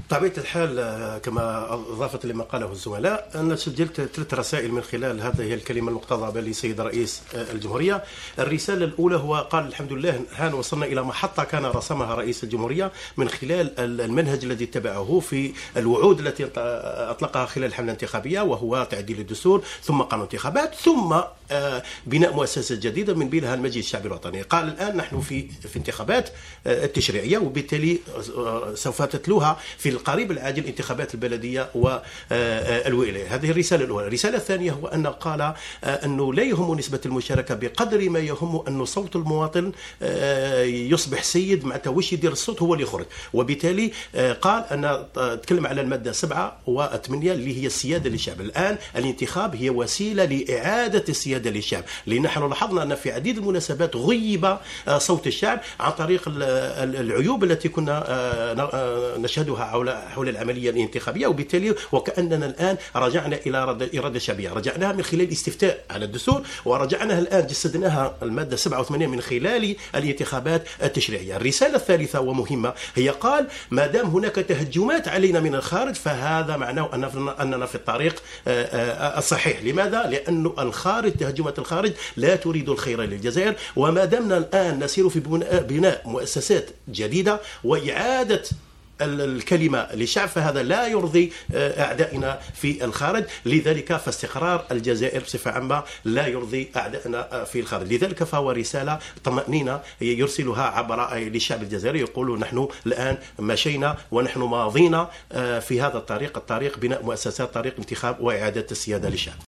بطبيعة الحال كما أضافت لما قاله الزملاء، أنا سجلت 3 رسائل من خلال هذه الكلمة المقتضبة لسيد رئيس الجمهورية. الرسالة الأولى هو قال الحمد لله الآن وصلنا إلى محطة كان رسمها رئيس الجمهورية من خلال المنهج الذي اتبعه في الوعود التي أطلقها خلال الحملة الانتخابية، وهو تعديل الدستور ثم قانون انتخابات ثم بناء مؤسسات جديدة من بينها المجلس الشعبي الوطني. قال الآن نحن في انتخابات التشريعية، وبالتالي سوف تتلوها في القريب العاجل انتخابات البلدية والولاية. هذه الرسالة الأولى. الرسالة الثانية هو أن قال أنه لا يهم نسبة المشاركة بقدر ما يهم أن صوت المواطن يصبح سيد، معناتها واش يدير الصوت هو اللي يخرج. وبالتالي قال أن تكلم على المادة 7 و8 اللي هي السيادة للشعب. الآن الانتخاب هي وسيلة لإعادة السيادة للشعب، لأن نحن لاحظنا أن في عديد المناسبات غيب صوت الشعب عن طريق العيوب التي كنا نشهدها حول العملية الانتخابية. وبالتالي وكأننا الآن رجعنا إلى إرادة شعبية، رجعناها من خلال الاستفتاء على الدستور، ورجعناها الآن جسدناها المادة 7 و8 من خلال الانتخابات التشريعية. الرسالة الثالثة ومهمة هي قال ما دام هناك تهجمات علينا من الخارج فهذا معناه أننا في الطريق الصحيح. لماذا؟ لأن الخارج، تهجمات الخارج لا تريد الخير للجزائر، وما دامنا الآن نسير في بناء مؤسسات جديدة وإعادة الكلمة للشعب فهذا لا يرضي أعدائنا في الخارج. لذلك فاستقرار الجزائر بصفة عامة لا يرضي أعدائنا في الخارج. لذلك فهو رسالة طمأنينة يرسلها عبر للشعب الجزائري، يقول نحن الآن مشينا ونحن ماضينا في هذا الطريق بناء مؤسسات، طريق انتخاب وإعادة السيادة للشعب.